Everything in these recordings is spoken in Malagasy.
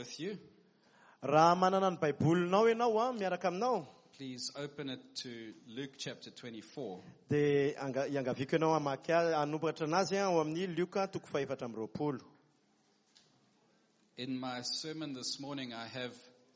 with you, Raha manana ny Baibolinao ianao miaraka aminao, please open it to Luke chapter 24. dia iangaviko ianao hamaky hanomboka anazy ao amin'ny Luka toko 4:20. In my sermon this morning, I have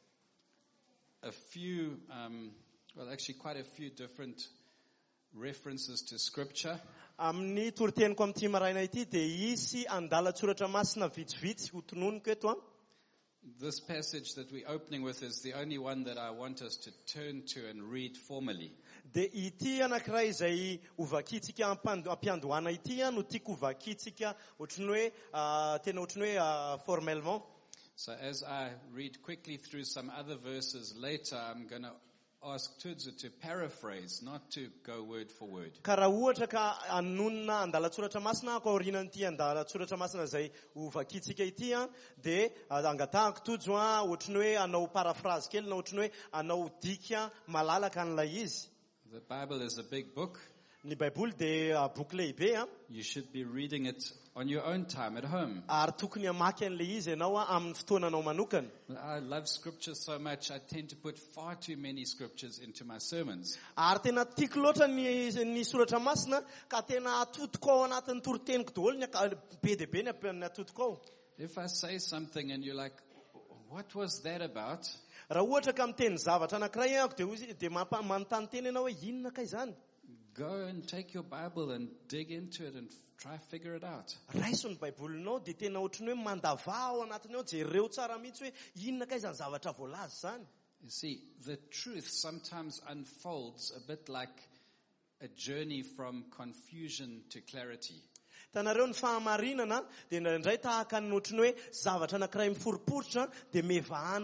a few, actually quite a few different references to scripture. Amin'ny toroteniko amin'ity maraina ity dia isy andalatsoratra masina vitsivitsy ho tononiko eto. This passage that we're opening with is the only one that I want us to turn to and read formally. Dia ity anankiray izay hovakitsika ampiandohana ity no tiako hovakitsika ohatrany hoe tena ohatrany hoe formellement. So as I read quickly through some other verses later, I'm going to ask Tudzo to paraphrase, not to go word for word. Ka raha ohatra ka anonona andalatsoratra masina ako aorianan'ity andalatsoratra masina izay hovakitsika ity dia angatahako tojo ohatrany hoe anao paraphrase kely na ohatrany hoe anao dika malalaka an'ilay izy. The Bible is a big book. Ny Baiboly dia boky lehibe. You should be reading it on your own time at home. Ary tokony hamaky an'ilay izy ianao amin'ny fotoananao manokana. I love scripture so much, I tend to put far too many scriptures into my sermons. Ary tena tiako loatra ny soratra masina ka tena atotoko ao anatin'ny toroteniko daholo be dia be ny atotoko ao. If I say something and you're like, what was that about? Raha ohatra ka miteny zavatra anankiray ako dia manontany tena ianao hoe inona ka izany? Go and take your Bible and dig into it and try figure it out. Raiso ny Baibolinao dia tena ohatrany hoe mandava ao anatiny ao jereo tsara mihitsy hoe inona ka izany zavatra voalaza zany. You see, the truth sometimes unfolds a bit like a journey from confusion to clarity. Tanareo ny fahamarinana dia indray tahaka ny ohatrany hoe zavatra anankiray miforiporitra dia mevahana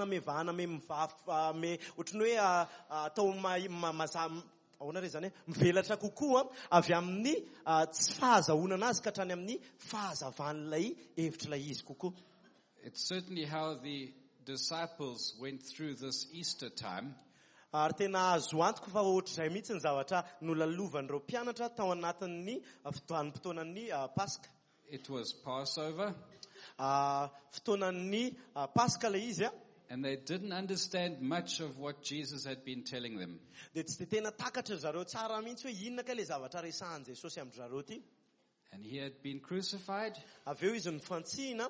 ohatrany hoe atao ahoana re zany mivelatra kokoa avy amin'ny tsy fahazahoana azy ka hatrany amin'ny fahazavan'ilay hevitr'ilay izy kokoa. It's certainly how the disciples went through this Easter time. Ary tena azo antoko fa ohatr'izay mihitsy ny zavatra nolalovan'ireo mpianatra tao anatin'ny fotoanan'ny Paska. It was Passover. Fotoanan'ny Paska ilay izy. And they didn't understand much of what Jesus had been telling them. Dia tsy dia tena takatra zareo tsara mihitsy hoe inona ka ilay zavatra resahan Jesosy amin'ny zareo ity. And he had been crucified. Avy eo izy nifantsihina.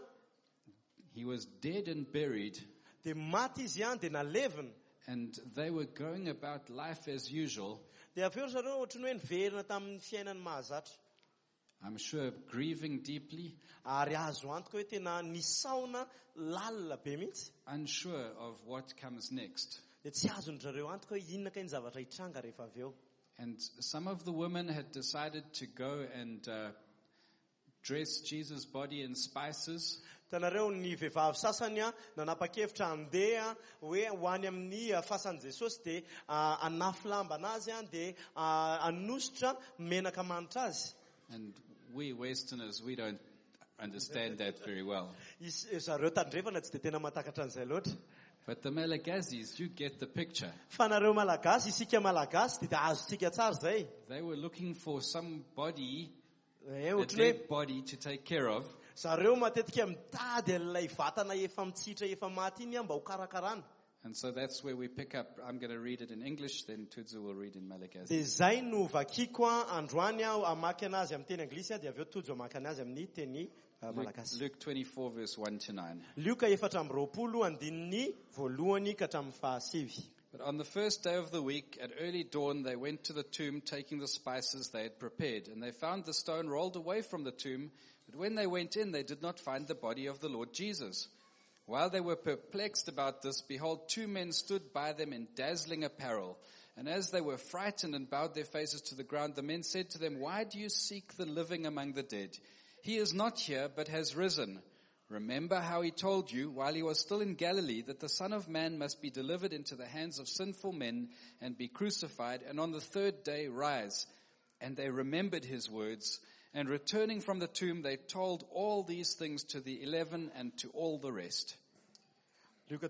He was dead and buried. Dia maty izy dia nalevina. And they were going about life as usual. Dia avy eo zareo ohatrany hoe niverina tamin'ny fiainany mahazatra. I'm sure grieving deeply. Ary azo antoka hoe tena nisaona lalina be mihitsy. Unsure of what comes next. Dia tsy azon'zareo antoka hoe inona ka ny zavatra hitranga rehefa avy eo. And some of the women had decided to go and dress Jesus' body in spices. Tanareo ny vehivavy sasany nanapa-kevitra handeha hoe ho any amin'ny fasan'i Jesosy dia anafy lamba anazy dia anositra menaka manitra azy. And we Westerners, we don't understand that very well. Zareo tandrefana tsy dia tena mahatakatra an'izay loatra. But the Malagasis, you get the picture. Fa nareo malagasy, isika malagasy dia azontsika tsara zay. They were looking for somebody, a Ohatrany dead body to take care of. zareo matetika mitady an'ilay vatana efa mitsitra efa maty iny mba ho karakarana. And so that's where we pick up. I'm going to read it in English, then Tudzo will read in Malagasy. Dia zay no vakiko androany amaky anazy amin'ny teny anglisy dia avy eo Tojo amaky anazy amin'ny teny malagasy. Luke 24 verse 1 to 9. Luka 4:20 andininy voalohany ka hatramin'ny fahasivy. But on the first day of the week, at early dawn, they went to the tomb taking the spices they had prepared. And they found the stone rolled away from the tomb. But when they went in, they did not find the body of the Lord Jesus. While they were perplexed about this, behold, two men stood by them in dazzling apparel. And as they were frightened and bowed their faces to the ground, the men said to them, "Why do you seek the living among the dead? He is not here, but has risen. Remember how he told you while he was still in Galilee that the Son of Man must be delivered into the hands of sinful men and be crucified, and on the third day rise." And they remembered his words. And returning from the tomb, they told all these things to the 11 and to all the rest. Luka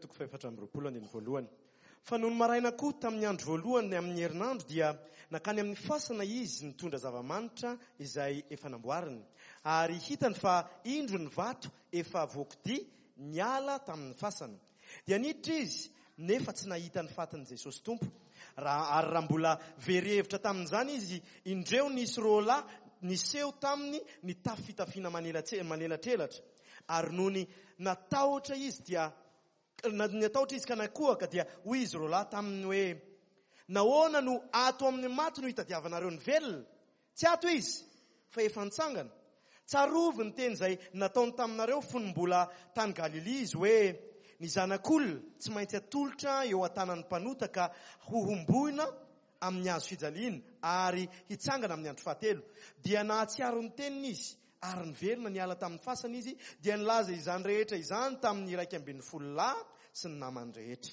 4:20 Fa noho ny maraina koa tamin'ny andro voalohany amin'ny herinandro dia nakany amin'ny fasana izy nitondra zava-manitra izay efa namboariny. Ary hitany fa indro ny vato efa voakidi niala tamin'ny fasana. Dia niditra izy nefa tsy nahita ny fatin'i Jesosy tompo. Ary raha mbola very hevitra tamin'izany izy, indreo nisy roalahy niseho taminy nitafy fitafiana manelatrelatra. Ary noho ny natahotra izy ka nakohaka dia hoy izy roalahy taminy hoe, nahoana no ato amin'ny maty no hitadiavanareo ny velona? Tsy ato izy, fa efa nitsangana. Tsarovy ny teny izay nataony taminareo fony mbola tany Galilea izy hoe, ny zanak'olona tsy maintsy atolotra eo an-tanan'ny mpanota ka hohomboina amin'ny hazo fijaliana ary hitsangana amin'ny andro fahatelo. Dia nahatsiaro ny teniny izy ary niverina niala tamin'ny fasana izy, dia nilaza izany rehetra izany tamin'ny 12 lahy sy ny namany rehetra.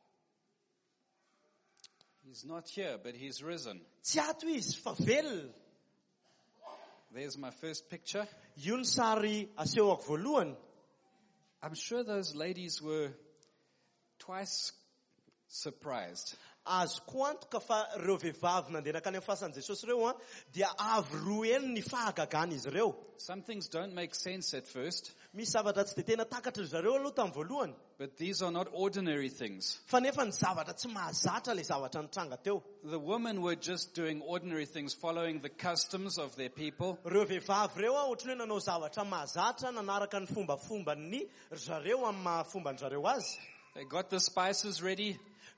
He's not here, but he's risen. Tsy ato izy fa velona. There's my first picture. Io ny sary asehoko voalohany. I'm sure those ladies were twice surprised. Azoko antoka fa ireo vehivavy nandeha nakany amin'ny fasan'i Jesosy ireo dia avy roa eny ny fahagagana izy ireo. Some things don't make sense at first, Misy zavatra tsy de tena takatra zareo aloha tamin'ny voalohany. but these are not ordinary things. Fa nefa ny zavatra tsy mahazatra le zavatra nitranga teo. The women were just doing ordinary things, following the customs of their people. Ireo vehivavy ireo ohatrany hoe nanao zavatra mahazatra nanaraka ny fombafomban'ny zareo amin'ny mahafomban zareo azy. They got the spices ready.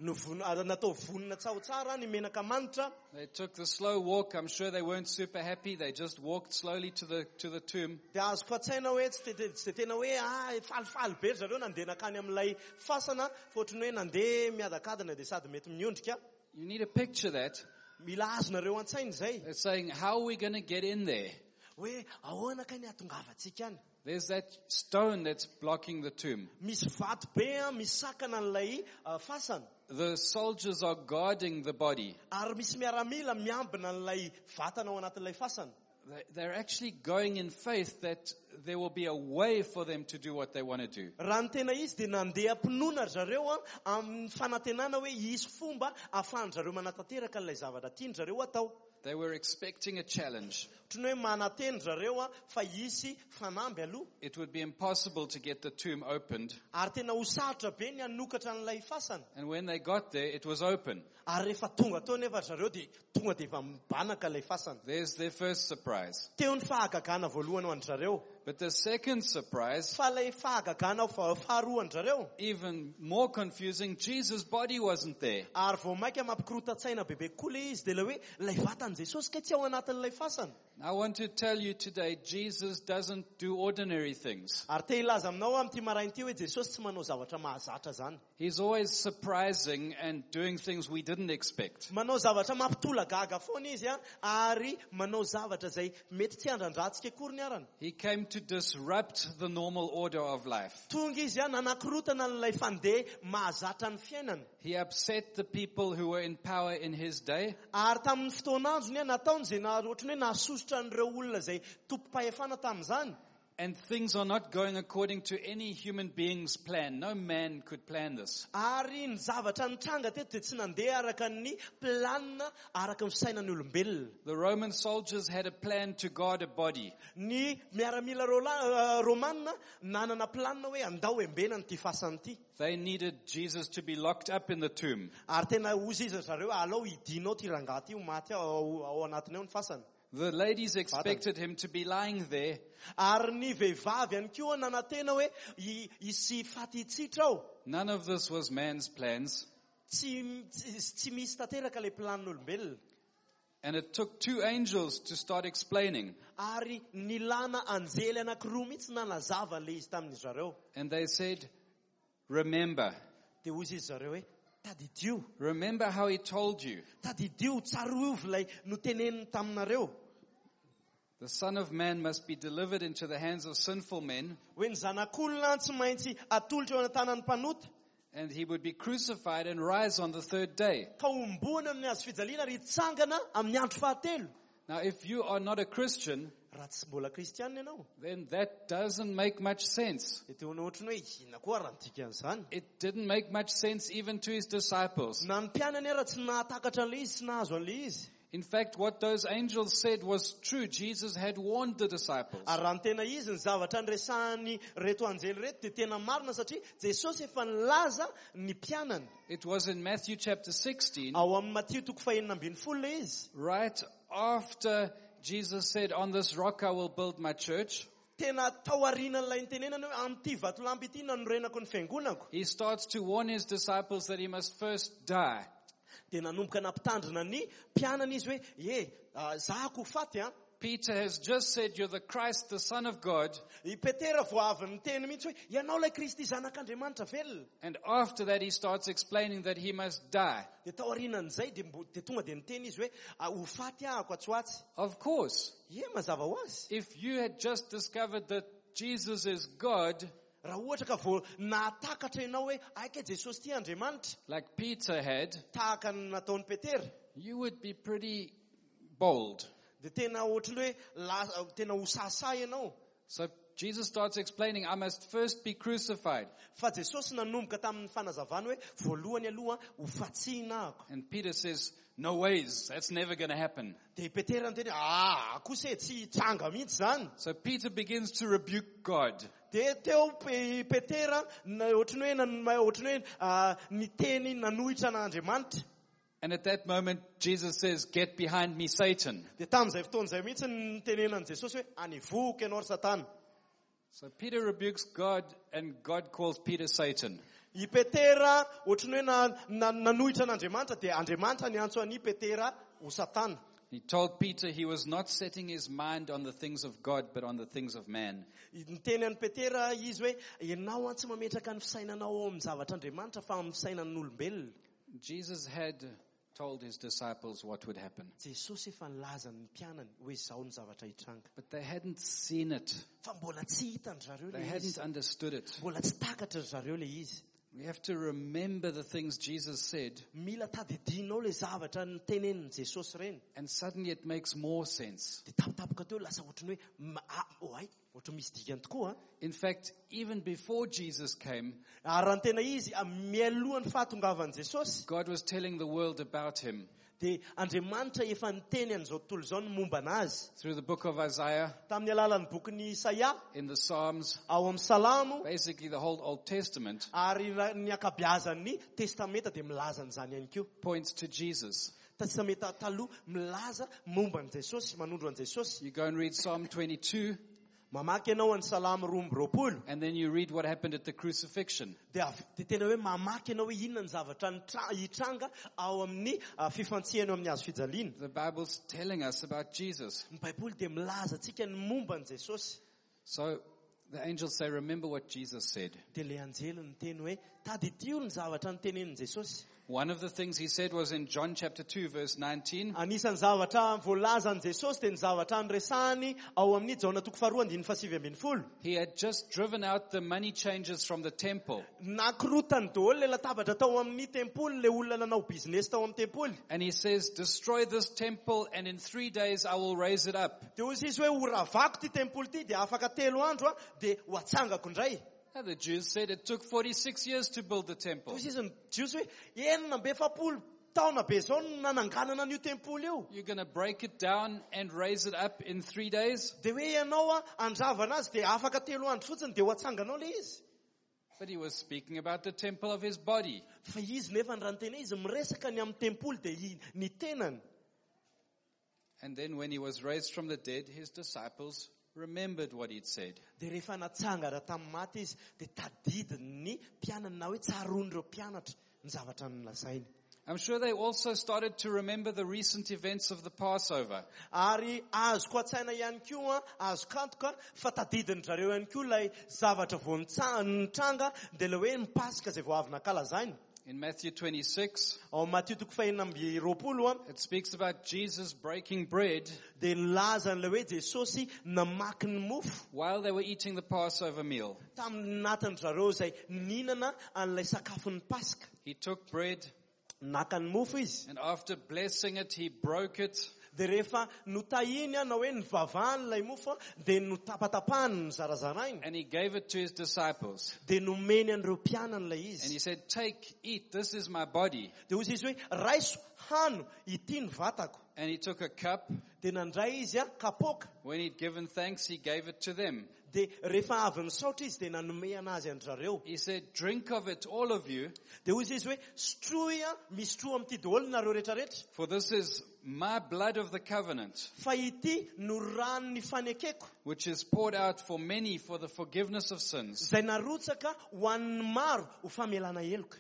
Natao vonona tsara ny menaka manitra. They took the slow walk. I'm sure they weren't super happy. They just walked slowly to the tomb. Dia azoko atsaina hoe tsy tena hoe falifaly be zareo nandeha nakany amin'ilay fasana, fa ohatrany hoe nandeha miadakadana dia sady mety miondrika. You need to picture that. Mila azonareo an-tsaina izay. They're saying, how are we going to get in there? Hoe ahoana ka ny atongavantsika any? There's that stone that's blocking the tomb. Misy vato be misakana an'ilay fasana. The soldiers are guarding the body. Ary misy miaramila miambina an'ilay vatana ao anatin'ilay fasana. They're actually going in faith that there will be a way for them to do what they want to do. Raha ny tena izy dia nandeha ampinoana zareo amin'ny fanantenana hoe hisy fomba ahafahan zareo manatanteraka an'ilay zavatra tiany zareo atao. They were expecting a challenge. Ohatrany hoe manateny zareo fa hisy fanamby aloha. It would be impossible to get the tomb opened. Ary tena ho sarotra be ny hanokatra an'ilay fasana. And when they got there, it was open. Ary rehefa tonga tao nefa zareo dia tonga dia efa mibanaka ilay fasana. There's their first surprise. Teo ny fahagagana voalohany ho an'ny zareo. But the second surprise, Fa ilay fahagagana faharoa an'ny zareo. even more confusing, Jesus' body wasn't there. Ary vao maika mampikorota-tsaina bebe koa le izy dia ilay hoe ilay vatan'i Jesosy ka tsy ao anatin'ilay fasana. I want to tell you today, Jesus doesn't do ordinary things. Ary te hilaza aminao amin'ity marain'ity hoe Jesosy tsy manao zavatra mahazatra zany. He's always surprising and doing things we didn't expect. Manao zavatra mampitola gaga foana izy ary manao zavatra izay mety tsy handrandratsika akory ny arany. He came to disrupt the normal order of life. Tonga izy nanakorotana n'ilay fandeha mahazatra ny fiainana. He upset the people who were in power in his day. Ary tamin'ny fotoan'androny nataony izay ohatrany hoe nahasosotra an'ireo olona izay tompo-pahefana tamin'izany. And things are not going according to any human being's plan. No man could plan this. Ary ny zavatra nitranga teto dia tsy nandeha araka ny planina araka ny fisainan'ny olombelona. The Roman soldiers had a plan to guard a body. Ny miaramila romanina nanana planina hoe andao embena n'ity fasana ity. They needed Jesus to be locked up in the tomb. Ary tena oziza zareo alao hidinao ty rangaha ty ho maty ao anatiny ao ny fasana. The ladies expected him to be lying there. Ary ny vehivavy ihany koa nanantena hoe hisy faty hitsitra ao. None of this was man's plans. Tsy misy tanteraka ilay planin'olombelona. And it took 2 angels to start explaining. Ary nilana anjely anankiroa mihitsy nanazava le izy tamin'ny zareo. And they said, remember. Dia hoy izy zareo hoe tadidio. Remember how he told you. Tadidio tsarovy ilay noteneniny taminareo. The Son of Man must be delivered into the hands of sinful men. Hoe ny zanak'olona tsy maintsy atolotra eo an-tanan'ny mpanota. And he would be crucified and rise on the 3rd day. Ka omboana amin'ny hazo fijaliana ary hitsangana amin'ny andro fahatelo. Now, if you are not a Christian, Raha tsy mbola kristianina ianao, then that doesn't make much sense. dia teo ohatrany hoe ina koa raha nitika an'izany. It didn't make much sense even to his disciples. Na ny mpianany ara tsy nahatakatra an'ilay izy, tsy nahazo an'ilay izy. In fact, what those angels said was true. Jesus had warned the disciples. Ary raha ny tena izy ny zavatra nresahany reto anjely reto dia tena marina satria Jesosy efa nilaza ny mpianany. It was in Matthew chapter 16, Ao amin'ny Matthieu toko 4:12 izy. right after Jesus said, "On this rock I will build my church." Tena taorian'ilay nitenenany hoe amin'ity vatolampy ity nanorenako ny fiangonako. He starts to warn his disciples that he must first die. Dia nanomboka nampitandrina ny mpianany izy hoe zahako faty a. Peter has just said, "You're the Christ, the Son of God." I Petera vo avy niteny mihitsy hoe ianao ilay Kristy zanak'Andriamanitra velona. And after that, he starts explaining that he must die. Dia taorianan'izay dia tonga dia niteny izy hoe ho faty ahako atsy. Of course, Mazava ho azy. if you had just discovered that Jesus is God, Raha ohatra ka vo nahatakatra ianao hoe aika Jesosy ty Andriamanitra, like Peter had, tahaka ny nataon'ny Petera, you would be pretty bold. dia tena ohatran'ny hoe tena ho sasa ianao. So Jesus starts explaining, I must first be crucified. Fa Jesosy nanomboka tamin'ny fanazavany hoe voalohany aloha ho fatsihina ako. And Peter says, "No ways, that's never going to happen." Dia Petera niteny kosa tsy tranga mihitsy zany. So Peter begins to rebuke God. Dia teo Petera ohatran'ny hoe niteny nanohitra n'Andriamanitra. And at that moment, Jesus says, "Get behind me, Satan." Dia tamin'izay fotoan'izay mihitsy nitenenan'i Jesosy hoe anivoky ianao ry Satana. So Peter rebukes God, and God calls Peter Satan. I Petera ohatran'ny hoe nanohitra n'Andriamanitra dia Andriamanitra niantso an'i Petera ho Satana. He told Peter he was not setting his mind on the things of God, but on the things of man. Niteny an'i Petera izy hoe ianao tsy mametraka ny fisainanao ao amin'ny zavatr'Andriamanitra fa amin'ny fisainan'olombelona. Jesus had told his disciples what would happen, Jesosy efa nilaza ny mpianany hoe izao ny zavatra hitranga. but they hadn't seen it. Fa mbola tsy hitany zareo They le hadn't izy. understood it. Mbola tsy takatra zareo le izy. We have to remember the things Jesus said, Mila tadidinao le zavatra nitenenin'i Jesosy reny. and suddenly it makes more sense. Dia tapatapoka teo lasa ohatran'ny hoe ohatran'ny misy dikany tokoa. In fact, even before Jesus came, Ary raha ny tena izy mialohan'ny fahatongavan'i Jesosy God was telling the world about him dia Andriamanitra efa niteny an'izao tontolo izao ny momba anazy. through the book of Isaiah, Tamin'ny alalan'ny bokin'ny Isaia, in the Psalms, ao amin'ny Salamo, basically the whole Old Testament ary ny akabeazan'ny testamenta dia milaza an'izany ihany koa. points to Jesus. Testamenta taloha milaza momba an'i Jesosy, manondro an'i Jesosy. You go and read Psalm 22, Mamaky ianao an'ny Salamo 2:20. and then you read what happened at the crucifixion. Dia tena hoe mamaky ianao hoe inona ny zavatra hitranga ao amin'ny fifantsihana amin'ny hazo fijaliana. The Bible's telling us about Jesus. Ny Baiboly dia milaza antsika ny momba an'i Jesosy. So the angels say, remember what Jesus said. Dia le anjely niteny hoe tadidio ny zavatra nitenenin'i Jesosy. One of the things he said was in John chapter 2, verse 19. Anisan'ny zavatra voalazan'i Jesosy dia ny zavatra nresahany ao amin'ny Jona 2:7-20. He had just driven out the money changers from the temple. Nakorotany daholo le latabatra tao amin'ny tempoly, le olona nanao business tao amin'ny tempoly. And he says, destroy this temple and in 3 days I will raise it up. Dia hozy izy hoe horavako ty tempoly ty dia afaka 3 andro dia ho atsangako indray. Now, the Jews said it took 46 years to build the temple. Hozy izy ny Jiosy hoe 40 taona be zao nananganana an'io tempoly io. You're going to break it down and raise it up in 3 days? Dia hoe ianao andravana azy dia afaka 3 andro fotsiny dia ho atsanganao le izy. But he was speaking about the temple of his body. Fa izy nefa ny raha ny tena izy miresaka ny amin'ny tempoly dia ny tenany. And then when he was raised from the dead, his disciples remembered what he'd said. Dia rehefa natsangara tamin'ny maty izy dia tadidiny ny mpianany na hoe tsaron'ireo mpianatra ny zavatra nolazainy. I'm sure they also started to remember the recent events of the Passover. Ary azoko atsaina ihany koa, azoko antoka fa tadidiny zareo ihany koa ilay zavatra vao nitranga dia ilay hoe ny Pasika izay vao avy nankalazainy. In Matthew 26, Ao Matthieu 4:20 it speaks about Jesus breaking bread dia nilaza n'ilay hoe Jesosy namaky ny mofo while they were eating the Passover meal. tamin'ny natany zareo izay nihinana an'ilay sakafon'ny Pasika. He took bread, Naka ny mofo izy. and after blessing it, he broke it, De rehefa notahiny na hoe nivavahany ilay mofo de notapatapahany ny zarazarainy. and he gave it to his disciples. De nomeny an'ireo mpianany ilay And izy. he said, take, eat, this is my body. De hozy izy hoe raiso hano ity ny vatako. And he took a cup. De nandray izy kapoka. When he'd given thanks, he gave it to them. De rehefa avy nisaotra izy de nanome anazy andrareo. He said, drink of it, all of you, De hozy izy hoe sotroa misotro amity daholo nareo rehetrarehetra. for this is my blood of the covenant, Fa ity no ranony fanekeko. which is poured out for many for the forgiveness of sins. Zay narotsaka ho an'ny maro ho famelana heloka.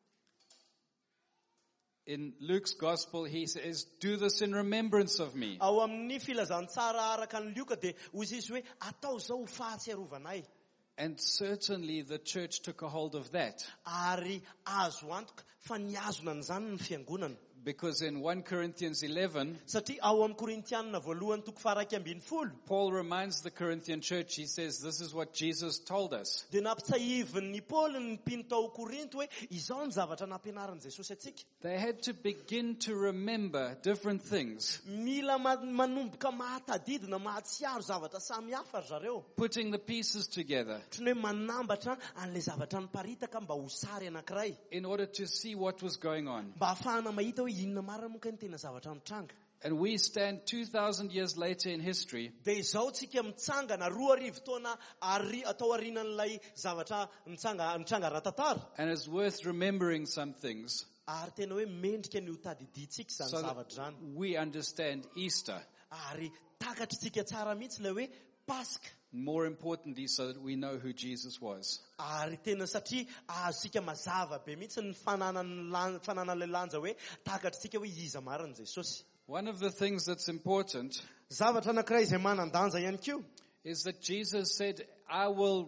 In Luke's gospel, he says, do this in remembrance of me. Ao amin'ny filazantsara araka ny Lioka de hozy izy hoe atao zao ho fahatsiarovanay. And certainly the church took a hold of that. Ary azo antoka fa niazona an'izany ny fiangonana. Because in 1 Corinthians 11, Satria ao amin'ny Korintianina voalohany toko faraky ambin'ny folo. Paul reminds the Corinthian church, he says, this is what Jesus told us. De nampitsahivin'ny Paoly ny mpino tao Korinto hoe izao ny zavatra nampianaran'i Jesosy atsika. They had to begin to remember different things, Mila manomboka mahatadidina mahatsiaro zavatra samy hafa ry zareo. putting the pieces together Otrany hoe manambatra an'le zavatra niparitaka mba ho sary anankiray. in order to see what was going on. Mba ahafahana mahita hoe inona marina moka ny tena zavatra mitranga. And we stand 2,000 years later in history, De izao tsika mitsangana 2,000 taona atao arinan'ilay zavatra nitranga ratatara. and it's worth remembering some things Ary tena hoe mendrika ny ho tadiditsika zany so zavatra that zany. we understand Easter. Ary takatra tsika tsara mihitsy ilay hoe Paska. More importantly, so that we know who Jesus was. Ary tena satria azontsika mazava be mihitsy ny fananan'ilay lanja hoe takatra tsika hoe iza marina Jesosy. One of the things that's important Zavatra anankiray izay manan-danja ihany koa is that Jesus said, I will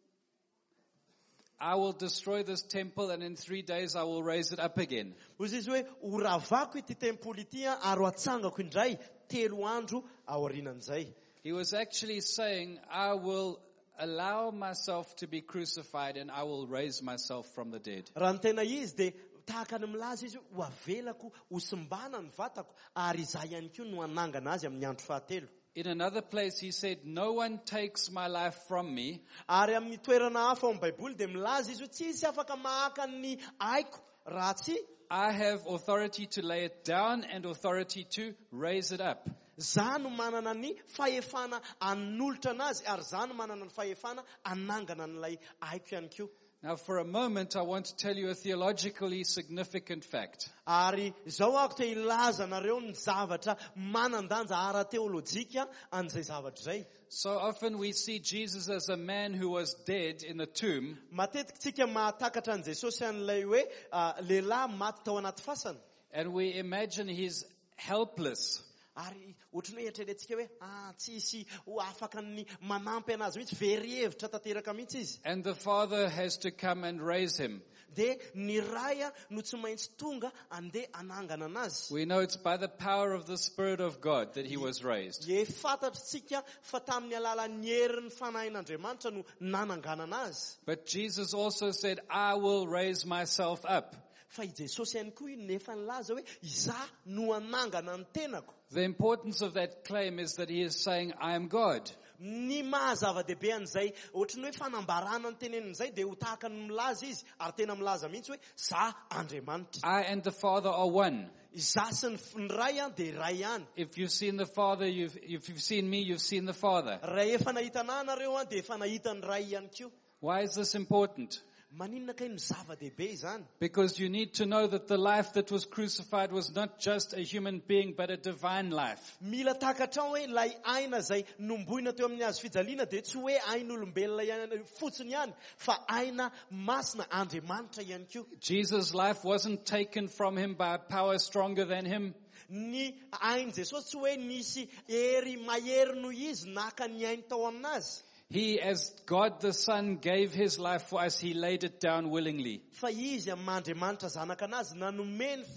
destroy this temple and in 3 days I will raise it up again. hozy izy hoe horavako ity tempoly ity ary ho atsangako indray 3 andro ao aorianan'izay. He was actually saying, I will allow myself to be crucified and I will raise myself from the dead. Raha ny tena izy de tahaka ny milaza izy hoe ho avelako ho simbana ny vatako ary izay ihany koa no anangana azy amin'ny andro fahatelo. In another place he said, no one takes my life from me, Ary amin'ny toerana hafa ao amin'ny Baiboly de milaza izy hoe tsisy afaka mahaka ny aiko raha tsy I have authority to lay it down and authority to raise it up. za no manana ny fahefana anolotra anazy ary za no manana ny fahefana anangana n'ilay aiko ihany koa. Now for a moment I want to tell you a theologically significant fact. Ary zao ako te ilaza nareo ny zavatra manan-danja ara-teolojika an'izay zavatra zay. So often we see Jesus as a man who was dead in the tomb, Matetika tsika mahatakatra an Jesosy an'ilay hoe lehilahy maty tao anaty fasana. and we imagine he's helpless. Ary ohatrany hoe eritreretintsika hoe tsisy ho afaka ny manampy anazy mihitsy very hevitra tanteraka mihitsy izy. And the Father has to come and raise him. De ny ray no tsy maintsy tonga andeha anangana anazy. We know it's by the power of the Spirit of God that he was raised. Ye fantatritsika fa tamin'ny alalan'ny herin'ny fanahin'Andriamanitra no nanangana anazy. But Jesus also said, I will raise myself up. Fa I Jesosy ihany koa iny nefa nilaza hoe izaho no anangana ny tenako. The importance of that claim is that he is saying, I am God. Ny mahazava-dehibe an'izay ohatrany hoe fanambarana ny tenenin'izay de ho tahaka ny milaza izy ary tena milaza mihitsy hoe za Andriamanitra. I and the Father are one. Izaho sy ny ray de ray ihany. If you've seen the Father, if you've seen me, you've seen the Father. Raha efa nahita anahy nareo de efa nahita ny ray ihany koa. Why is this important? Maninona kay ny zava-dehibe izany? Because you need to know that the life that was crucified was not just a human being, but a divine life. Mila takatra hoe lay aina zay nomboina teo amin'ny hazo fijaliana de tsy hoe ain'olombelona ihany fotsiny ihany fa aina masina Andriamanitra ihany koa. Jesus' life wasn't taken from him by a power stronger than him. Ny ain Jesosy tsy hoe nisy hery mahery noho izy naka ny ainy tao aminazy. He, as God the Son, gave his life for us. He laid it down willingly. Fa izy Andriamanitra zanaka anazy nanome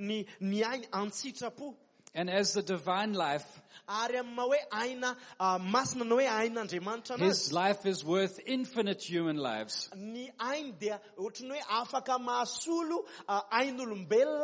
ny ainy an-tsitrapo. And as the divine life, Ary amin'ny hoe aina masina na hoe ain'Andriamanitra his anazy. life is worth infinite human lives. Ny ainy dia ohatrany hoe afaka mahasolo ain'olombelona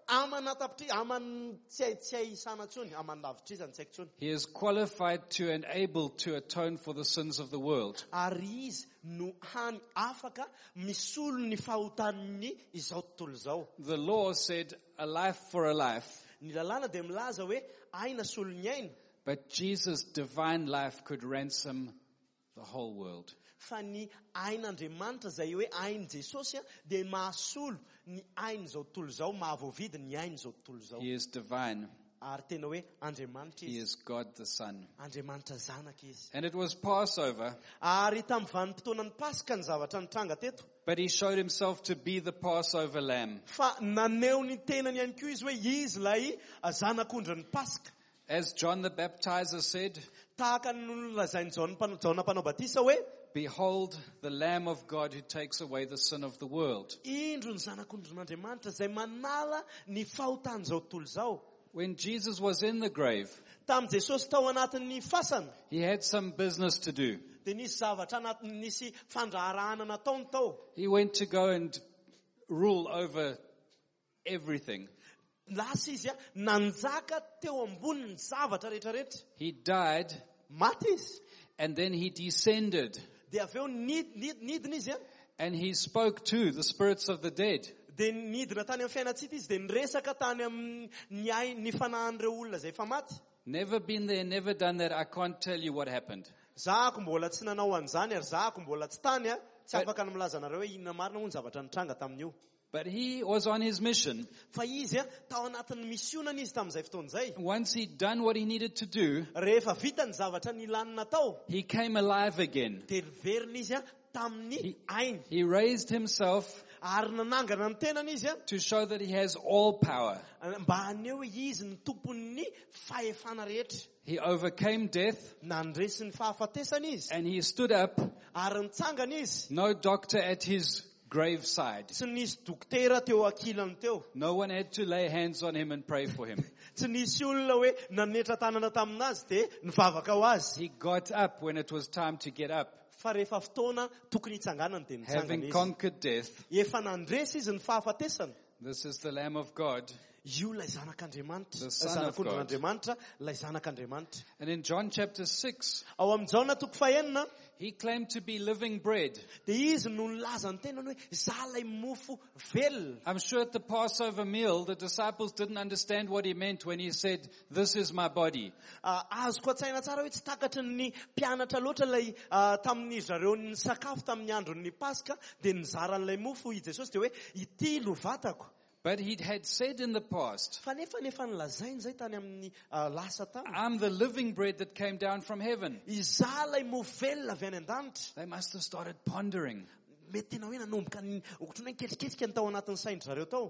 tsy hay isana tsony, amanlavitra izany tsy haiko tsony. He is qualified to and able to atone for the sins of the world. Ary izy no afaka misolo ny fahotan'ny izao tontolo izao. The law said a life for a life, Ny lalàna dia milaza hoe aina solo ny aina. but Jesus' divine life could ransom the whole world. Fa ny ain'Andriamanitra izay hoe ain'i Jesosy dia mahasolo ny ain'izao tontolo izao, mahavoavidy ny ain'izao tontolo izao. He is divine. Ary tena hoe Andriamanitra He izy. is God the Son. Andriamanitra zanaka izy. And it was Passover, Ary tamin'ny vanim-potoanan'ny Pasika ny zavatra nitranga teto. but he showed himself to be the Passover lamb. Fa naneho ny tenany ihany koa izy hoe izy ilay zanak'ondran'ny Pasika. As John the Baptizer said, Tahaka ny nolazainy Jona mpanao batisa hoe, behold the Lamb of God who takes away the sin of the world. indro ny zanak'ondran'Andriamanitra izay manala ny fahotan'izao tontolo izao. When Jesus was in the grave, Tamin'i Jesosy tao anatin'ny fasana, he had some business to do. dia nisy zavatra nisy fandraharahana nataony tao. He went to go and rule over everything. Lasa izy nanjaka teo ambony ny zavatra rehetrarehetra. He died Maty izy. and then he descended Dia avy eo nidina izy and he spoke to the spirits of the dead. dia nidina tany amin'ny fiainatsika izy dia niresaka tany amin'ny ny fanahan'ireo olona izay efa maty. Never been there, never done that. I can't tell you what happened. Zahako mbola tsy nanao an'izany ary zahako mbola tsy tany tsy afaka ny milaza anareo hoe inona marina hoy ny zavatra nitranga tamin'io. But he was on his mission. Fa izy tao anatin'ny misionana izy tamin'izay fotoan'izay. Once he'd done what he needed to do, Rehefa vita ny zavatra nilanina tao, he came alive again. dia verina izy tamin'ny ainy. He raised himself Ary nanangana ny tenany izy to show that he has all power. mba haneho hoe izy ny tompon'ny fahefana rehetra. He overcame death Nandresy ny fahafatesana izy. and he stood up, Ary nitsangana izy. no doctor at his graveside. Tsy nisy dokotera teo ankilany teo. No one had to lay hands on him and pray for him. Tsy nisy olona hoe nanetra tanana taminazy dia nivavaka ho azy. He got up when it was time to get up. Fa rehefa fotoana tokony hitsanganany dia nitsangana Having izy. conquered death, Efa nandresy izy ny fahafatesana. this is the Lamb of God. Io lay zanak'Andriamanitra, The Son of God. zanak'ondran'Andriamanitra, lay zanak'Andriamanitra. And in John chapter 6, Ao amin'ny Jaona toko fahenina, he claimed to be living bread. dia izy no nilaza ny tenany hoe izaho lay mofo velona. I'm sure at the Passover meal, the disciples didn't understand what he meant when he said, "This is my body." Azoko atsaina tsara hoe tsy takatry ny mpianatra loatra lay tamin'ny zareo ny sakafo tamin'ny andron'ny Pasika, dia nizaran'ilay mofo i Jesosy dia hoe ity lo vatako. But he had said in the past, Fa nefa nilazainy zay tany amin'ny lasa tany. "I'm the living bread that came down from heaven." Izaho lay mofo velona avy any an-danitra. They must have started pondering. Mety tena hoe nanomboka ohatrany hoe ketriketrika ny tao anatin'ny sain'ny zareo tao.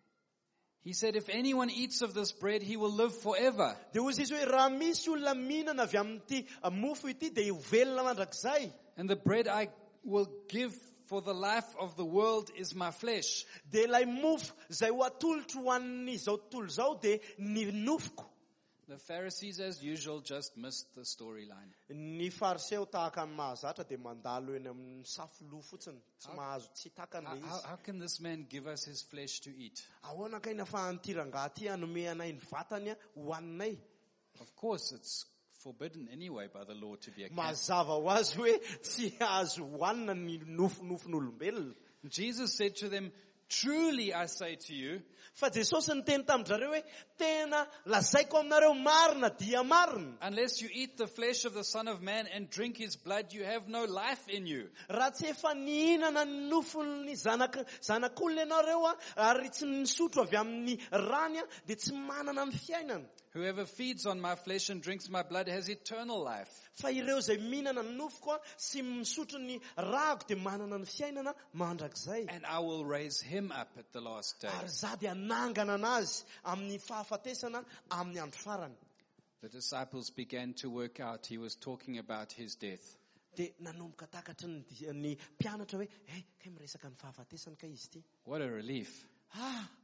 He said, "If anyone eats of this bread, he will live forever." Dia hozy izy hoe raha misy olona mihinana avy amin'ity mofo ity dia ho velona mandrakizay. And the bread I will give for the life of the world is my flesh. Dia ilay mofo izay ho atolotro ho an'izao tontolo izao dia ny nofoko. The Pharisees, as usual, just missed the storyline. Ny fariseo tahaka ny mahazatra dia mandalo eny amin'ny safoloha fotsiny. Tsy mahazo tsy takan'ilay izy. How can this man give us his flesh to eat? Ahoana kaina fa an'ity rangahy hanome anay ny vatany hoaninay. Of course, it's forbidden anyway by the law to be a cannibal. Mazava ho azy hoe tsy azo hoanina ny nofon'olombelona. Jesus said to them, "Truly I say to you, Fa Jesosy niteny tamin-jareo hoe tena lazaiko aminareo marina dia marina. unless you eat the flesh of the Son of Man and drink his blood, you have no life in you." Raha tsy efa nihinana ny nofon'ny zanak'olona ianareo ary tsy nisotro avy amin'ny rany dia tsy manana ny fiainana. Whoever feeds on my flesh and drinks my blood has eternal life. Fa ireo izay mihinana ny nofoko sy misotro ny rako dia manana ny fiainana mandrakizay. And I will raise him up at the last day. Ary za dia anangana anazy amin'ny fahafatesana amin'ny andro farany. The disciples began to work out he was talking about his death. Dia nanomboka takatry ny mpianatra hoe kay miresaka ny fahafatesana ka izy ity. What a relief.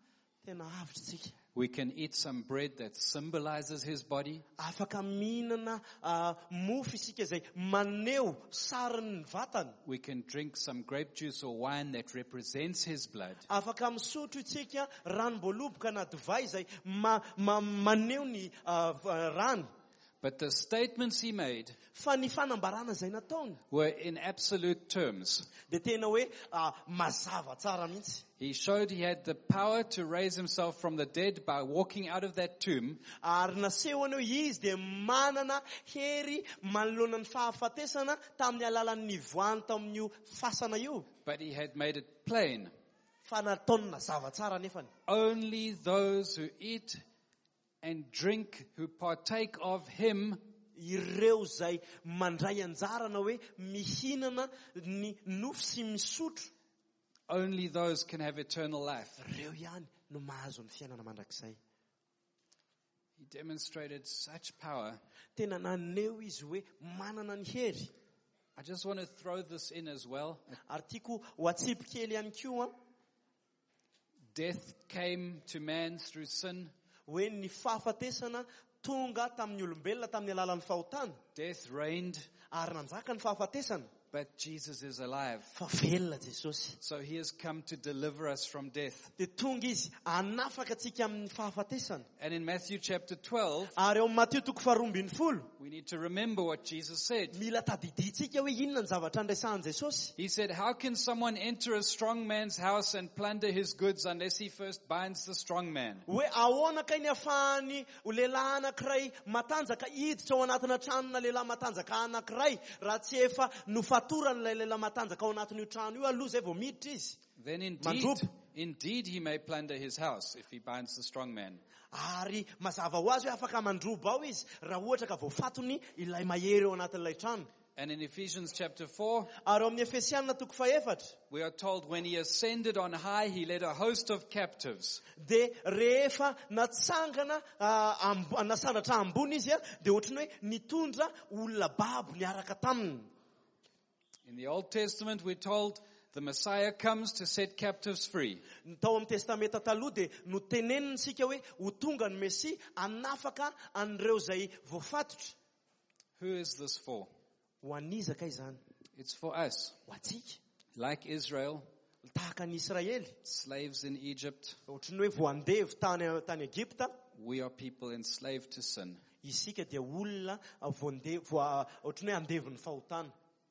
Tena avitra tsika. We can eat some bread that symbolizes his body. Afaka mihinana mofo isika izay maneho sarin'ny vatany. We can drink some grape juice or wine that represents his blood. Afaka misotro isika ranom-boaloboka na divay izay maneho ny rano. But the statements he made Fa ny fanambarana izay nataony were in absolute terms. dia tena hoe mazava tsara mihitsy. He showed he had the power to raise himself from the dead by walking out of that tomb. Ary nasehony hoe izy dia manana hery manoloana ny fahafatesana tamin'ny alalan'ny voany tamin'io fasana io. But he had made it plain. Fa nataony mazava tsara nefany. Only those who eat and drink, who partake of him, Ireo zay mandray anjarana hoe mihinana ny nofo sy misotro. only those can have eternal life. Reo ihany no mahazo ny fiainana mandrakizay. He demonstrated such power. Tena naneho izy hoe manana ny hery. I just want to throw this in as well. Ary tiako ho atsipy kely ihany koa Death came to man through sin. hoe ny fahafatesana tonga tamin'ny olombelona tamin'ny alalan'ny fahotana. Death reigned, Ary nanjaka ny fahafatesana. but Jesus is alive. Fa velona Jesosy. So he has come to deliver us from death. Dia tonga izy hanafaka antsika amin'ny fahafatesana. And in Matthew chapter 12, Ary eo amin'ny Mateo toko 12, we need to remember what Jesus said. mila tadiditsika hoe inona ny zavatra andraisahan Jesosy. He said, how can someone enter a strong man's house and plunder his goods unless he first binds the strong man? Hoe ahoana kay ny ahafahany lehilahy anankiray matanjaka hiditra ao anatina tranona lehilahy matanjaka anankiray raha tsy efa nofatorany lehilahy matanjaka ao anatin'io trano io aloha zay vao miditra izy. Then Mandropo. indeed he may plunder his house if he binds the strong man. Ary mazava ho azy hoe afaka mandrobo ao izy raha ohatra ka voafatony ilay mahery eo anatin'ilay trano. And in Ephesians chapter 4, Ary eo amin'ny Efesianina toko 4 we are told when he ascended on high, he led a host of captives. dia rehefa natsangana nasandratra ambony izy dia ohatrany hoe nitondra olona babo niaraka taminy. In the Old Testament, we're told the Messiah comes to set captives free. Tao amin'ny testamenta taloha dia no tenenintsika hoe ho tonga ny Mesia hanafaka an'ireo zay voafatotra. Who is this for? Ho an'iza kay izany? It's for us. Ho atsika. Like Israel, Tahaka ny Israely. slaves in Egypt, Ohatrany hoe voandevy tany Egipta. we are people enslaved to sin. Isika dia olona ohatrany hoe andevy ny fahotana.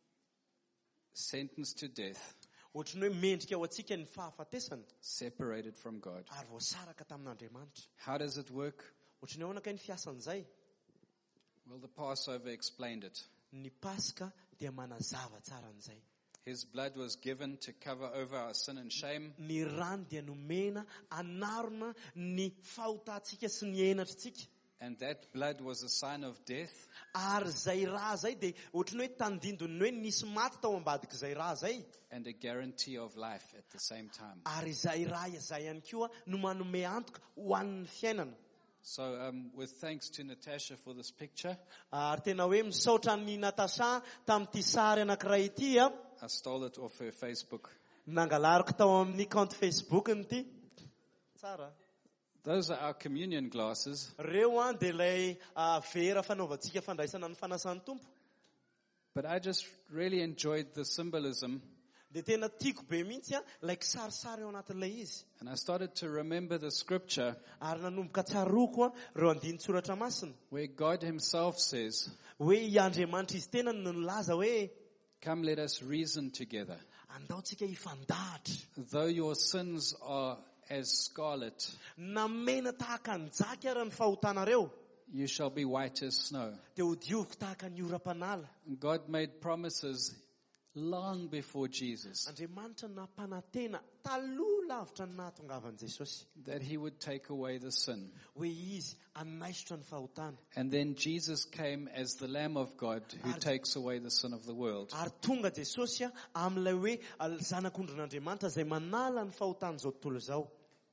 Sentenced to death, Ohatrany hoe mendrika ao atsika ny fahafatesana. separated from God. Ary voasaraka tamin'Andriamanitra. How does it work? Ohatrany ahoana kay ny fiasan'izay? Well, the Passover explained it. Ny Paska dia manazava tsara an'izay. His blood was given to cover over our sin and shame. Ny rano dia nomena anarona ny fahotantsika sy ny enatritsika. And that blood was a sign of death. Ary zay raha zay dia ohatrany hoe tandindony hoe nisy maty tao ambadika zay raha zay. And a guarantee of life at the same time. Ary zay raha zay ihany koa no manome antoka ho an'ny fiainana. So with thanks to Natasha for this picture, Ary tena hoe misaotra ny Natasha tamin'ity sary anankiray ity I stole it off her Facebook. nangalariko tao amin'ny compte Facebook nity. Tsara. Those are our communion glasses. Reo dia ilay vera fanaovantsika fandraisana ny fanasan'ny tompo. But I just really enjoyed the symbolism. Dia tena tiako be mihitsy ilay kisarisary eo anatin'ilay izy. And I started to remember the scripture Ary nanomboka tsaroko reo andinin-tsoratra masina. where God himself says, Hoe i Andriamanitra izy tena no nilaza hoe come let us reason together. andaontsika hifandahatra. Though your sins are as scarlet, Na mena tahaka ny jaky ary ny fahotanareo you shall be white as snow. dia ho dioviko tahaka ny ora-panala. God made promises long before Jesus Andriamanitra nampanantena taloha lavitra ny nahatongavan'i Jesosy that he would take away the sin. hoe izy anaisotra ny fahotana. And then Jesus came as the Lamb of God who takes away the sin of the world. Ary tonga Jesosy amin'ilay hoe zanak'ondrin'Andriamanitra izay manala ny fahotana izao tontolo izao.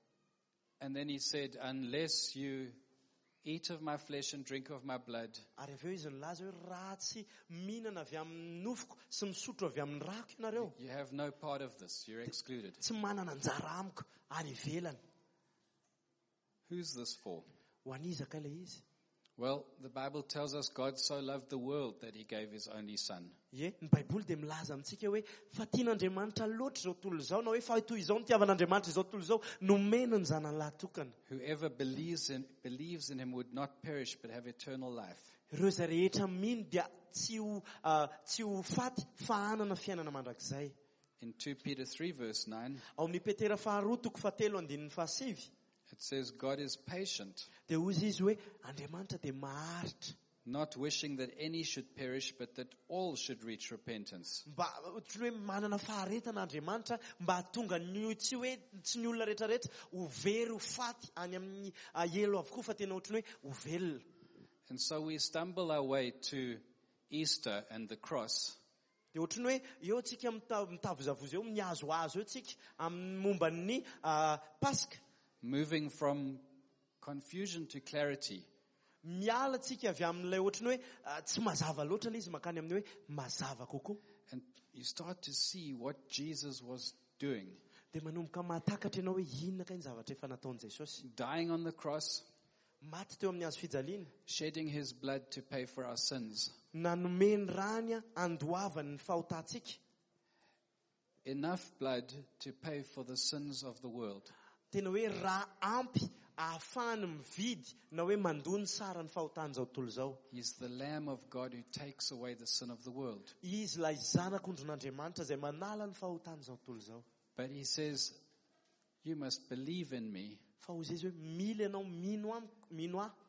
And then he said, unless you eat of my flesh and drink of my blood, Ary avy eo izy nilaza hoe raha tsy mihinana avy amin'ny nofoko sy misotro avy amin'ny rako ianareo, you have no part of this. You're excluded. tsy manana anjara amiko any ivelany. Who's this for? Ho anizaka ilay izy. Well, the Bible tells us God so loved the world that he gave his only son. Ny Baiboly dia milaza amintsika hoe fa tian'Andriamanitra loatra izao tontolo izao na hoe fa toy izao ny tiavan'Andriamanitra izao tontolo izao nomena ny zanany lahy tokana. Whoever believes in him would not perish but have eternal life. Ireo izay rehetra mino dia tsy ho faty fa hanana fiainana mandrakizay. In 2 Peter 3 verse 9, Ao amin'ny Petera 2:7-7 it says God is patient, dia hozy izy hoe Andriamanitra dia maharitra, not wishing that any should perish but that all should reach repentance. mba ohatry hoe manana faharetana Andriamanitra mba hahatonga tsy hoe tsy ny olona rehetrarehetra ho very ho faty any amin'ny elo avokoa fa tena ohatry hoe ho velona. And so we stumble our way to Easter and the cross, Dia ohatry ny hoe eo tsika mitavozavoza eo mihazoazo eo tsika amin'ny momba ny Pasika. moving from confusion to clarity. Miala tsika avy amin'ilay ohatry ny hoe tsy mazava loatra ilay izy makany amin'ny hoe mazava kokoa. And you start to see what Jesus was doing. Dia manomboka mahatakatra ianao hoe inona kay ny zavatra efa nataon'i Jesosy. Dying on the cross, Maty teo amin'ny hazo fijaliana. shedding his blood to pay for our sins. Nanome ny rany andoavany ny fahotantsika. Enough blood to pay for the sins of the world. Tena hoe raha ampy ahafahany mividy na hoe mandony sara ny fahotan'izao tontolo izao. He's the Lamb of God who takes away the sin of the world. Izy ilay zanak'ondron'Andriamanitra izay manala ny fahotan'izao tontolo izao. But he says, you must believe in me. Fa hozy izy hoe mila ianao mino aho.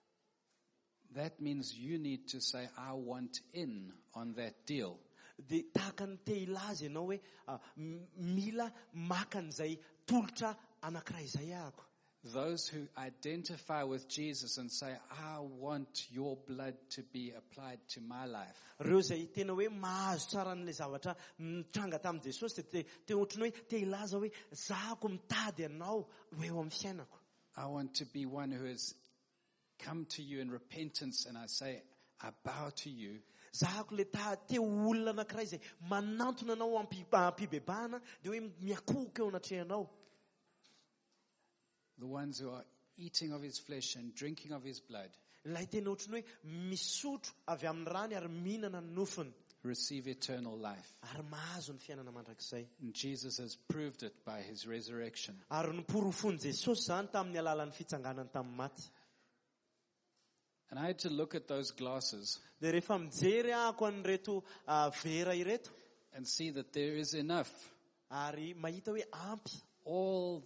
That means you need to say, I want in on that deal. Dia tahaka ny te ilaza ianao hoe mila maka an'izay tolotra anankiray izay ahako. Those who identify with Jesus and say, I want your blood to be applied to my life. Ireo izay tena hoe mahazo tsara n'ilay zavatra mitranga tamin'i Jesosy dia te ohatry ny hoe te ilaza hoe zahako mitady anao ho eo amin'ny fiainako. I want to be one who has come to you in repentance and I say, I bow to you. Zahako le te olona anankiray izay manantona anao ampibebahana dia hoe miakohoka eo anatrehanao. The ones who are eating of his flesh and drinking of his blood Ilay tena ohatry ny hoe misotro avy amin'ny rany ary mihinana ny nofony receive eternal life. ary mahazo ny fiainana mandrakizay. And Jesus has proved it by his resurrection. Ary niporofony Jesosy zany tamin'ny alalan'ny fitsanganany tamin'ny maty. And I had to look at those glasses Dia rehefa mijery ahako an'ireto vera ireto and see that there is enough. ary mahita hoe ampy All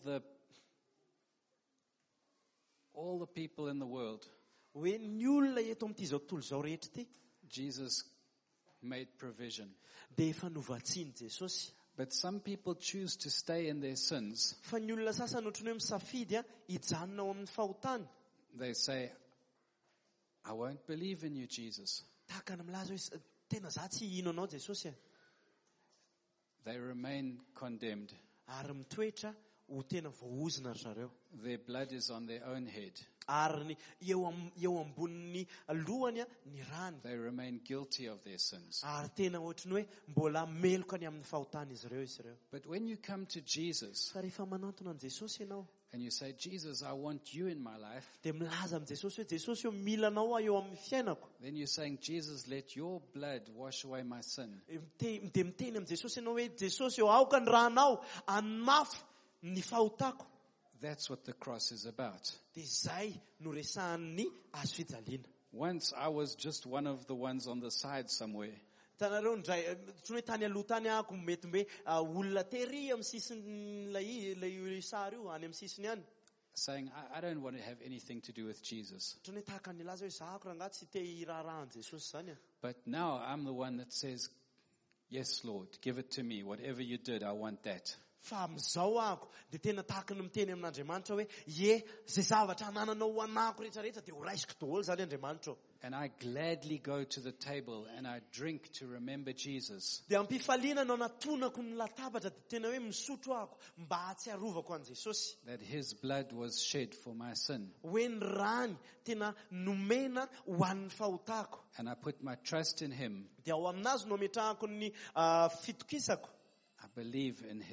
the people in the world, hoe ny olona eto amin'ity zao tontolo izao rehetra ity Jesus made provision. dia efa novatsiany Jesosy. But some people choose to stay in their sins. Fa ny olona sasany ohatry ny hoe misafidy hijanona ao amin'ny fahotany. They say, I won't believe in you, Jesus. Tahaka ny milaza hoe tena za tsy hino anao Jesosy. They remain condemned. Ary mitoetra ho tena voaozina ry zareo. Their blood is on their own head. Ary ny eo ambonin'ny lohany ny rany. They remain guilty of their sins. Ary tena ohatry ny hoe mbola meloka any amin'ny fahotany izy ireo. But when you come to Jesus Fa rehefa manantona an Jesosy ianao and you say, Jesus, I want you in my life, dia milaza am Jesosy hoe Jesosy eo mila anao eo amin'ny fiainako. then you're saying, Jesus, let your blood wash away my sin. Dia miteny am Jesosy ianao hoe Jesosy eo aoka ny ranao anafy ny fahotako. That's what the cross is about. Dia izay no resahan'ny hazo fijaliana. Once I was just one of the ones on the side somewhere. Tanareo ndray tsy hoe tany aloha tany ahako mety hoe olona tery amin'ny sisiny ilay sary io any amin'ny sisiny any. Saying, I don't want to have anything to do with Jesus. Ohatry ny hoe tahaka ny laza hoe zahako raha ngahy tsy te hiraharahan Jesosy zany. But now I'm the one that says, yes, Lord, give it to me. Whatever you did, I want that. Fa amin'izao ahako dia tena tahaka ny miteny amin'Andriamanitra hoe zay zavatra anananao ho anako rehetrarehetra dia ho raisiko daholo zany Andriamanitra. And I gladly go to the table and I drink to remember Jesus. Dia ampifaliana no natonako ny latabatra dia tena hoe misotro ahako mba hatsiarovako an Jesosy. That his blood was shed for my sin. Hoe ny rany tena nomena ho an'ny fahotako. And I put my trust in him. Dia ao aminazy no ametrahako ny fitokisako. I believe in his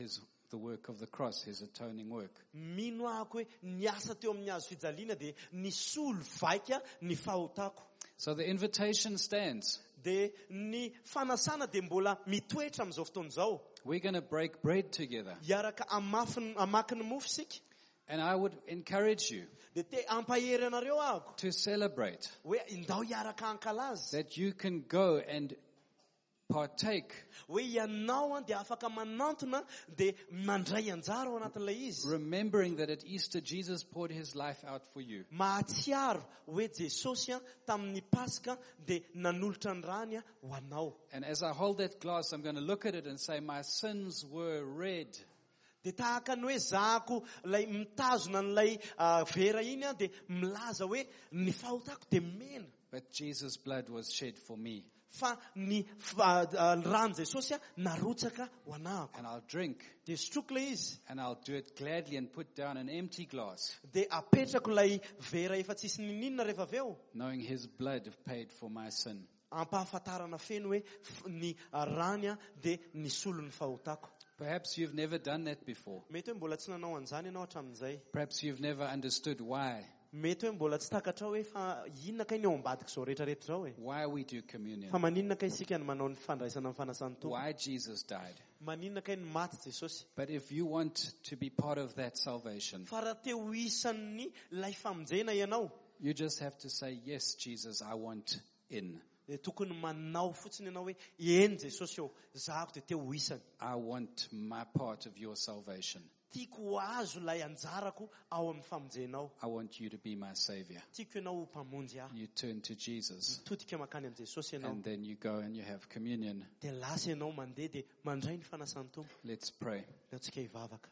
the work of the cross, his atoning work. Mino ahako hoe ny asa teo amin'ny hazo fijaliana dia ny solo vaika ny fahotako. So the invitation stands. De ny fanasana dia mbola mitoetra amin'izao fotoana izao. We're going to break bread together. Hiaraka amaky ny mofo sika. And I would encourage you De te ampahery anareo ahako to celebrate hoe indao hiaraka ankalaza. that you can go and partake. Hoe ianao dia afaka manantona dia mandray anjara ao anatin'ilay izy. Remembering that at Easter, Jesus poured his life out for you. Mahatsiaro hoe Jesosy tamin'ny Pasika dia nanolotra ny rany ho anao. And as I hold that glass, I'm going to look at it and say, my sins were red. Dia tahaka ny hoe zahako lay mitazona n'ilay vera iny dia milaza hoe ny fahotako dia mena. But Jesus' blood was shed for me. Fa ny rano Jesosy narotsaka ho anako. And I'll drink. Dia sotroko ilay izy. And I'll do it gladly and put down an empty glass, Dia apetrako lay vera efa tsisy ninina rehefa avy eo. knowing his blood paid for my sin. Ampahafantarana feno hoe ny rany dia nisolo ny fahotako. Perhaps you've never done that before. Mety hoe mbola tsy nanao an'izany ianao hatramin'izay. Perhaps you've never understood why Mety hoe mbola tsy takatra hoe fa inona kay ny ao ambadika izao rehetrarehetra izao e. why we do communion, Fa maninona kay isika ny manao ny fandraisana amin'ny fanasany tompo. why Jesus died. Maninona kay ny maty Jesosy. But if you want to be part of that salvation, Fa raha te ho isan'ny lay famonjena ianao, you just have to say, yes, Jesus, I want in. dia tokony manao fotsiny ianao hoe eny Jesosy eo, zahako dia te ho isany. I want my part of your salvation. Tiako ho azo lay anjarako ao amin'ny famonjenao. I want you to be my savior. Tiako ianao ho mpamonjy ahy. You turn to Jesus, Mitodika makany amin'ny Jesosy ianao. and then you go and you have communion. Dia lasa ianao mandeha dia mandray ny fanasan'ny tompo. Let's pray. Dia tsika hivavaka.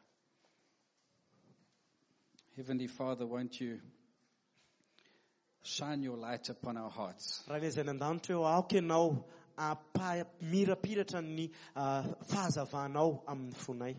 Heavenly Father, won't you shine your light upon our hearts? Raha ilay izay ny an-danitra eo aoka ianao mirapiratra ny fahazavaanao amin'ny fonay.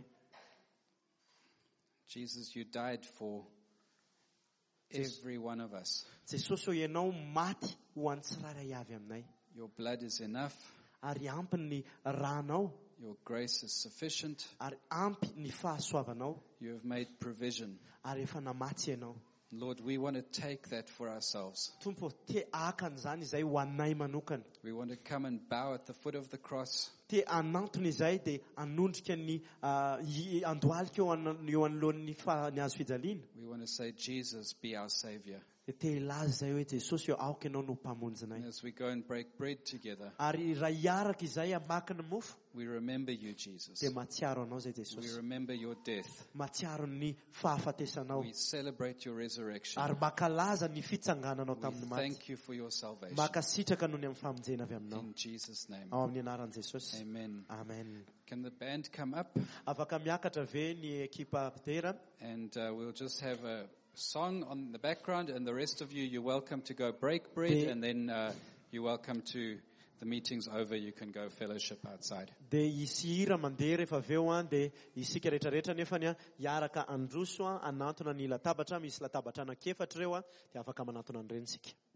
Jesus, you died for every one of us. Jesosy eo ianao maty ho an'ny tsirairay avy aminay. Your blood is enough. Ary ampy ny ranao. Your grace is sufficient. Ary ampy ny fahasoavanao. You have made provision. Ary efa namatsy ianao. Lord, we want to take that for ourselves. Tompo, te aka an'izany izay ho anay manokana. We want to come and bow at the foot of the cross. Te anantona izay dia anondrika ny andohalika eo anoloan'ny ny hazo fijaliana. We want to say, Jesus, be our Savior. Dia te hilaza izay hoe Jesosy eo aoka ianao no mpamonjinay. As we go and break bread together, Ary raha hiaraka izay amaky ny mofo, we remember you, Jesus. dia matsiaro anao izay We Jesosy. remember your death. Matsiaro ny fahafatesanao. We celebrate your resurrection. Ary makalaza ny fitsangananao tamin'ny We maty. thank you for your salvation. Makasitraka noho ny amin'ny famonjena avy aminao. In Jesus' name. Ao amin'ny anaran'i Jesosy. Amen. Amen. Can the band come up? Afaka miakatra ve ny ekipa ptera? And we'll just have a song on the background, and the rest of you, you're welcome to go break bread, and then you're welcome to, the meeting's over, you can go fellowship outside. Dia hisy hira mandeha rehefa avy eo dia isika rehetrarehetra nefany hiaraka androso anantona ny latabatra, misy latabatra anankiefatra ireo dia afaka manantona an'ireny isika.